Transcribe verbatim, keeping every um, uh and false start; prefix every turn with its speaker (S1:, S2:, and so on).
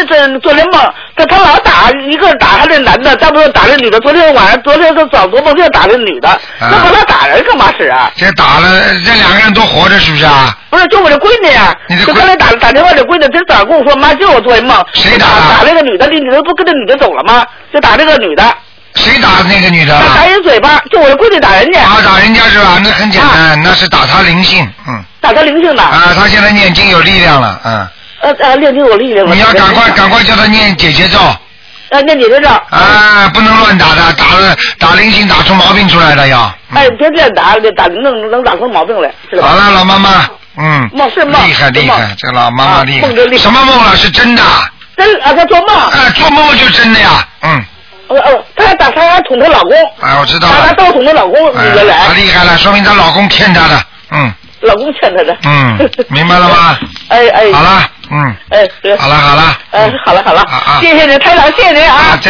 S1: 的真做这梦，他他老打一个打他这男的，再不是打这女的。昨天晚上，昨天他早做梦就打这女的，那把他打人干嘛使啊？
S2: 这打了，这两个人都活着是不是啊？
S1: 不是，就我这闺女呀，就刚才打打电话这闺女，这早上跟我说，妈，就我做一梦，
S2: 谁打
S1: 打这个女的，这女的不跟这女的走了吗？就打这个女的。
S2: 谁打那个女的？
S1: 打打人嘴巴，就我这闺女打人家。
S2: 啊，打人家是吧？那很简单，啊、那是打他灵性，嗯。
S1: 打他灵性的。
S2: 啊，他现在念经有力量了，嗯。
S1: 呃呃，念经有力量了。
S2: 你要赶快赶快叫他念解结咒。
S1: 啊，念解结咒。
S2: 啊，不能乱打的，打了打灵性打出毛病出来的要。
S1: 嗯、哎，别这样打，打能能打出毛病来，是吧？
S2: 好了，老妈妈，嗯。
S1: 梦是梦。
S2: 厉害厉害，这个老妈妈厉害。
S1: 啊、梦
S2: 什么梦了？是真的。
S1: 真啊，他做梦。
S2: 啊，做梦就真的呀，嗯。
S1: 呃呃，她还打，她还捅她老公。
S2: 哎，我知道了。
S1: 她刀捅她老公，原来。
S2: 她厉害了，说明她老公欠她的，嗯。
S1: 老公欠她的。
S2: 嗯，明白了吗？
S1: 哎哎。
S2: 好了，嗯。
S1: 哎，对。
S2: 好了好了。
S1: 哎，好了好了。
S2: 啊啊。
S1: 谢谢您，台长，谢谢您啊。
S2: 啊，再